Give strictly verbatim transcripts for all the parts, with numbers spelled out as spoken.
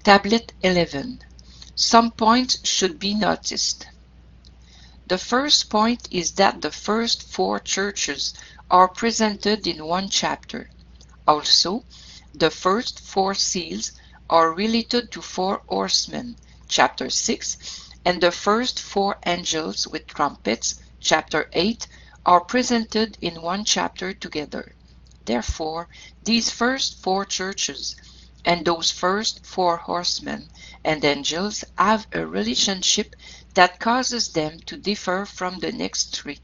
Tablet eleven. Some points should be noticed. The first point is that the first four churches are presented in one chapter. Also, the first four seals are related to four horsemen, chapter six, and the first four angels with trumpets, chapter eight, are presented in one chapter together. Therefore, these first four churches and those first four horsemen and angels have a relationship that causes them to differ from the next three.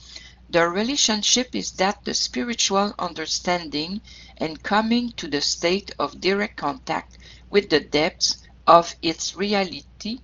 The relationship is that the spiritual understanding and coming to the state of direct contact with the depths of its reality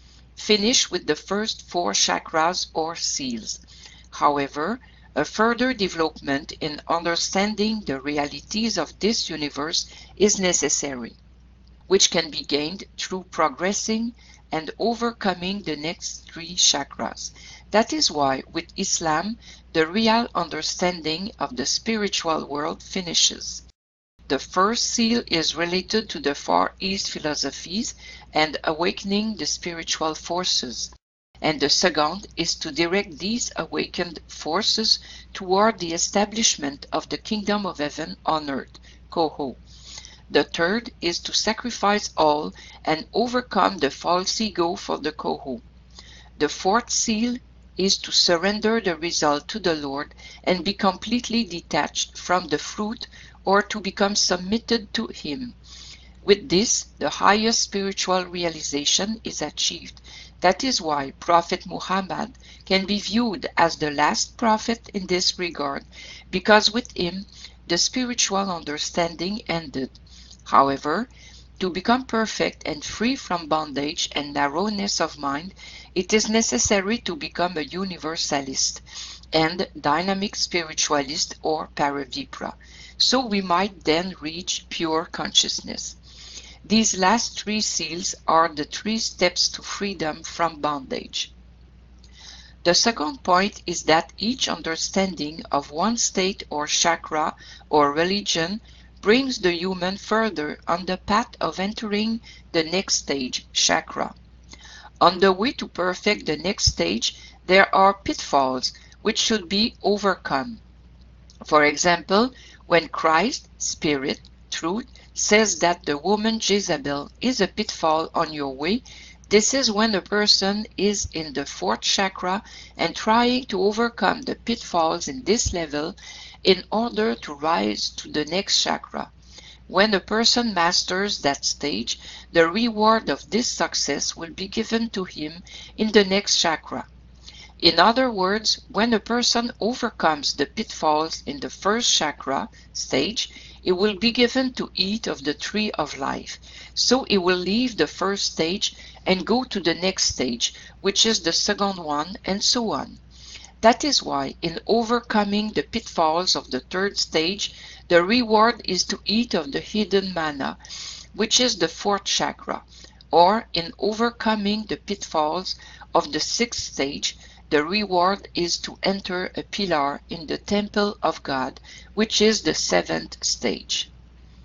finish with the first four chakras or seals. However, a further development in understanding the realities of this universe is necessary, which can be gained through progressing and overcoming the next three chakras. That is why, with Islam, the real understanding of the spiritual world finishes. The first seal is related to the Far East philosophies and awakening the spiritual forces, and the second is to direct these awakened forces toward the establishment of the kingdom of heaven on earth, Koho. The third is to sacrifice all and overcome the false ego for the Koho. The fourth seal is to surrender the result to the Lord and be completely detached from the fruit, or to become submitted to Him. With this, the highest spiritual realization is achieved. That is why Prophet Muhammad can be viewed as the last prophet in this regard, because with him the spiritual understanding ended. However, to become perfect and free from bondage and narrowness of mind, it is necessary to become a universalist and dynamic spiritualist or paravipra, so we might then reach pure consciousness. These last three seals are the three steps to freedom from bondage. The second point is that each understanding of one state or chakra or religion brings the human further on the path of entering the next stage, chakra. On the way to perfect the next stage, there are pitfalls which should be overcome. For example, when Christ, Spirit, Truth, says that the woman Jezebel is a pitfall on your way, this is when a person is in the fourth chakra and trying to overcome the pitfalls in this level in order to rise to the next chakra. When a person masters that stage, the reward of this success will be given to him in the next chakra. In other words, when a person overcomes the pitfalls in the first chakra stage, he will be given to eat of the tree of life. So he will leave the first stage and go to the next stage, which is the second one, and so on. That is why, in overcoming the pitfalls of the third stage, the reward is to eat of the hidden manna, which is the fourth chakra, or in overcoming the pitfalls of the sixth stage, the reward is to enter a pillar in the temple of God, which is the seventh stage.